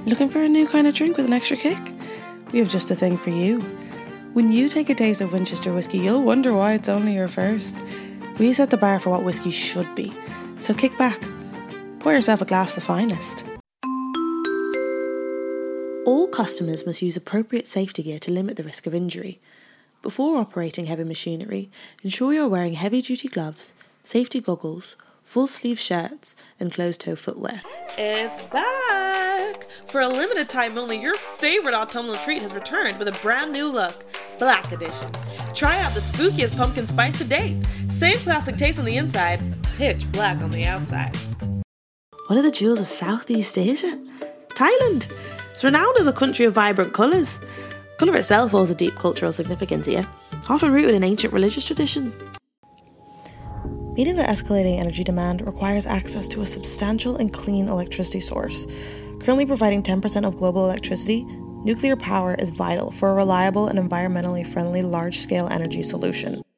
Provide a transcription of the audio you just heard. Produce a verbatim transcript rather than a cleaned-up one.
Looking for a new kind of drink with an extra kick? We have just the thing for you. When you take a taste of Winchester whiskey, you'll wonder why it's only your first. We set the bar for what whiskey should be. So kick back, pour yourself a glass of the finest. All customers must use appropriate safety gear to limit the risk of injury. Before operating heavy machinery, ensure you're wearing heavy-duty gloves, safety goggles, full-sleeve shirts, and closed-toe footwear. It's back! For a limited time only, your favorite autumnal treat has returned with a brand new look, Black Edition. Try out the spookiest pumpkin spice to date. Same classic taste on the inside, pitch black on the outside. One of the jewels of Southeast Asia, Thailand. It's renowned as a country of vibrant colours. Colour itself holds a deep cultural significance here, often rooted in ancient religious tradition. Meeting the escalating energy demand requires access to a substantial and clean electricity source. Currently providing ten percent of global electricity, nuclear power is vital for a reliable and environmentally friendly large-scale energy solution.